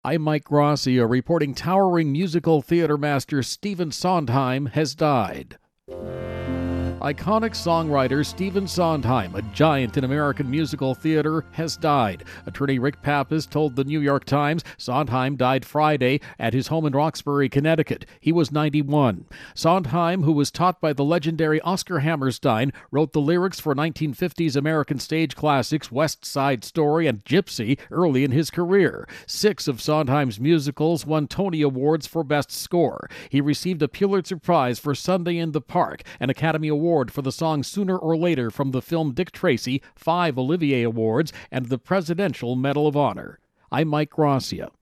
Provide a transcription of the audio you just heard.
I'm Mike Gracia reporting towering musical theater master Stephen Sondheim has died. Iconic songwriter Stephen Sondheim, a giant in American musical theater, has died. Attorney Rick Pappas told the New York Times Sondheim died Friday at his home in Roxbury, Connecticut. He was 91. Sondheim, who was taught by the legendary Oscar Hammerstein, wrote the lyrics for 1950s American stage classics West Side Story and Gypsy early in his career. 6 of Sondheim's musicals won Tony Awards for Best Score. He received a Pulitzer Prize for Sunday in the Park, an Academy Award for the song Sooner or Later from the film Dick Tracy, 5 Olivier Awards, and the Presidential Medal of Honor. I'm Mike Gracia.